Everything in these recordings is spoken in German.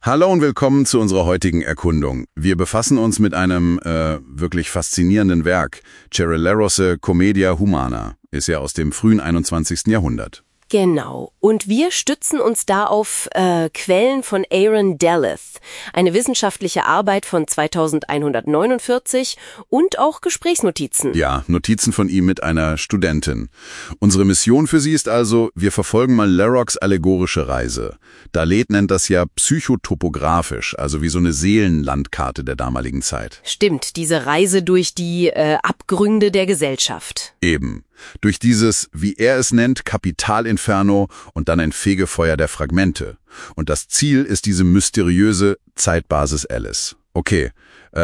Hallo und willkommen zu unserer heutigen Erkundung. Wir befassen uns mit einem wirklich faszinierenden Werk. Cerulleros Commedia Humana ist ja aus dem frühen 21. Jahrhundert. Genau. Und wir stützen uns da auf Quellen von Aaron Delleth, eine wissenschaftliche Arbeit von 2149 und auch Gesprächsnotizen. Ja, Notizen von ihm mit einer Studentin. Unsere Mission für sie ist also, wir verfolgen mal Lerocks allegorische Reise. Dalet nennt das ja psychotopografisch, also wie so eine Seelenlandkarte der damaligen Zeit. Stimmt, diese Reise durch die Abgründe der Gesellschaft. Eben. Durch dieses, wie er es nennt, Kapitalinferno und dann ein Fegefeuer der Fragmente. Und das Ziel ist diese mysteriöse Zeitbasis Alice. Okay,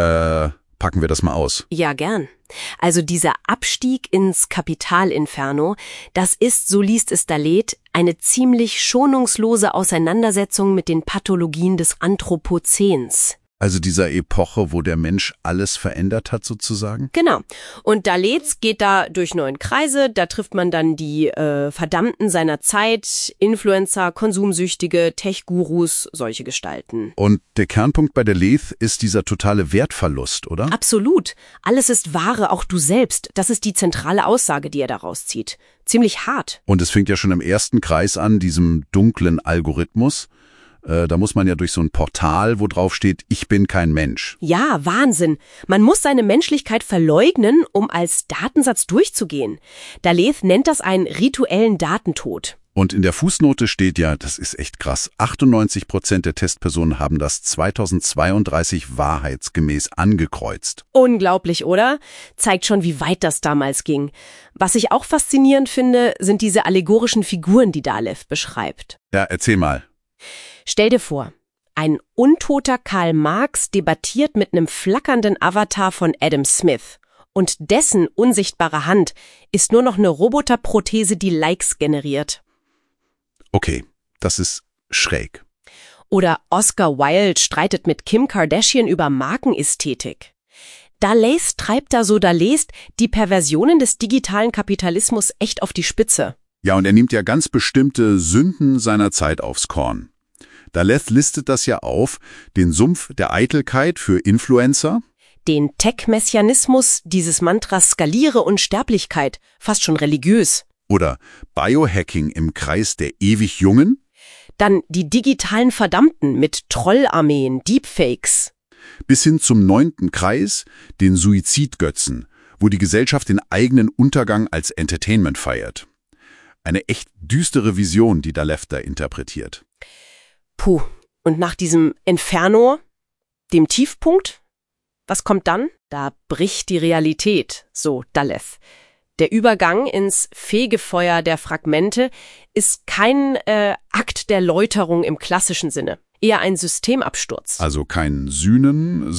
packen wir das mal aus. Ja, gern. Also dieser Abstieg ins Kapitalinferno, das ist, so liest es Dalet, eine ziemlich schonungslose Auseinandersetzung mit den Pathologien des Anthropozäns. Also dieser Epoche, wo der Mensch alles verändert hat sozusagen? Genau. Und Dalet geht da durch 9 Kreise, da trifft man dann die Verdammten seiner Zeit, Influencer, Konsumsüchtige, Tech-Gurus, solche Gestalten. Und der Kernpunkt bei Dalet ist dieser totale Wertverlust, oder? Absolut. Alles ist Ware, auch du selbst. Das ist die zentrale Aussage, die er daraus zieht. Ziemlich hart. Und es fängt ja schon im ersten Kreis an, diesem dunklen Algorithmus. Da muss man ja durch so ein Portal, wo drauf steht, ich bin kein Mensch. Ja, Wahnsinn. Man muss seine Menschlichkeit verleugnen, um als Datensatz durchzugehen. Dalet nennt das einen rituellen Datentod. Und in der Fußnote steht ja, das ist echt krass, 98% der Testpersonen haben das 2032 wahrheitsgemäß angekreuzt. Unglaublich, oder? Zeigt schon, wie weit das damals ging. Was ich auch faszinierend finde, sind diese allegorischen Figuren, die Dalet beschreibt. Ja, erzähl mal. Stell dir vor, ein untoter Karl Marx debattiert mit einem flackernden Avatar von Adam Smith. Und dessen unsichtbare Hand ist nur noch eine Roboterprothese, die Likes generiert. Okay, das ist schräg. Oder Oscar Wilde streitet mit Kim Kardashian über Markenästhetik. Dalet treibt die Perversionen des digitalen Kapitalismus echt auf die Spitze. Ja, und er nimmt ja ganz bestimmte Sünden seiner Zeit aufs Korn. Dalet listet das ja auf, den Sumpf der Eitelkeit für Influencer, den Tech-Messianismus, dieses Mantra Skaliere Unsterblichkeit, fast schon religiös. Oder Biohacking im Kreis der ewig Jungen. Dann die digitalen Verdammten mit Trollarmeen, Deepfakes. Bis hin zum 9. Kreis, den Suizidgötzen, wo die Gesellschaft den eigenen Untergang als Entertainment feiert. Eine echt düstere Vision, die Dalet da interpretiert. Puh, und nach diesem Inferno, dem Tiefpunkt, was kommt dann? Da bricht die Realität, so Dalet. Der Übergang ins Fegefeuer der Fragmente ist kein Akt der Läuterung im klassischen Sinne, eher ein Systemabsturz. Also kein Sühnen,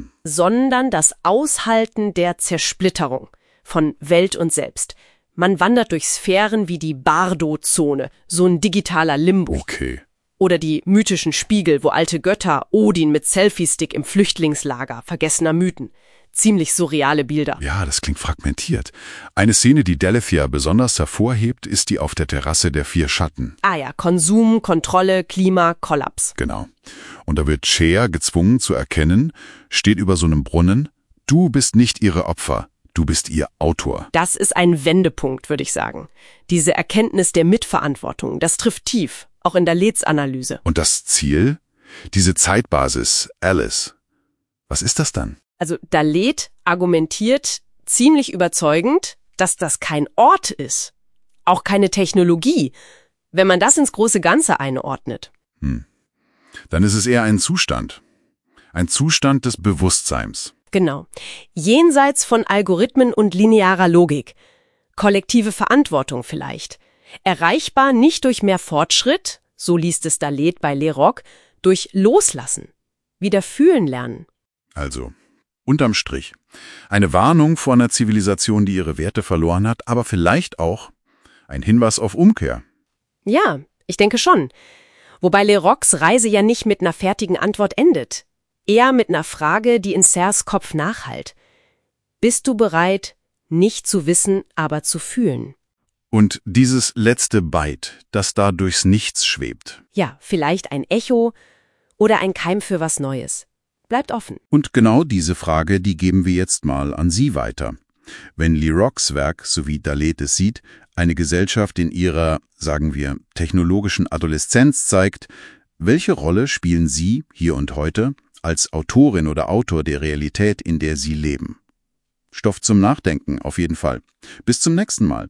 sondern das Aushalten der Zersplitterung von Welt und Selbst. Man wandert durch Sphären wie die Bardo-Zone, so ein digitaler Limbo. Okay. Oder die mythischen Spiegel, wo alte Götter, Odin mit Selfie-Stick im Flüchtlingslager, vergessener Mythen. Ziemlich surreale Bilder. Ja, das klingt fragmentiert. Eine Szene, die Dalet ja besonders hervorhebt, ist die auf der Terrasse der 4 Schatten. Ah ja, Konsum, Kontrolle, Klima, Kollaps. Genau. Und da wird Cher gezwungen zu erkennen, steht über so einem Brunnen, du bist nicht ihre Opfer. Du bist ihr Autor. Das ist ein Wendepunkt, würde ich sagen. Diese Erkenntnis der Mitverantwortung, das trifft tief, auch in Dalets Analyse. Und das Ziel? Diese Zeitbasis, Alice. Was ist das dann? Also Dalet argumentiert ziemlich überzeugend, dass das kein Ort ist, auch keine Technologie, wenn man das ins große Ganze einordnet. Dann ist es eher ein Zustand des Bewusstseins. Genau. Jenseits von Algorithmen und linearer Logik. Kollektive Verantwortung vielleicht. Erreichbar nicht durch mehr Fortschritt, so liest es Dalet bei Lerrock, durch Loslassen. Wieder fühlen lernen. Also, unterm Strich, eine Warnung vor einer Zivilisation, die ihre Werte verloren hat, aber vielleicht auch ein Hinweis auf Umkehr. Ja, ich denke schon. Wobei Lerrocks Reise ja nicht mit einer fertigen Antwort endet. Eher mit einer Frage, die in Serres Kopf nachhallt. Bist du bereit, nicht zu wissen, aber zu fühlen? Und dieses letzte Byte, das da durchs Nichts schwebt. Ja, vielleicht ein Echo oder ein Keim für was Neues? Bleibt offen. Und genau diese Frage, die geben wir jetzt mal an Sie weiter. Wenn Lee Rocks Werk, so wie Dalet es sieht, eine Gesellschaft in ihrer, sagen wir, technologischen Adoleszenz zeigt, welche Rolle spielen Sie hier und heute als Autorin oder Autor der Realität, in der Sie leben? Stoff zum Nachdenken, auf jeden Fall. Bis zum nächsten Mal.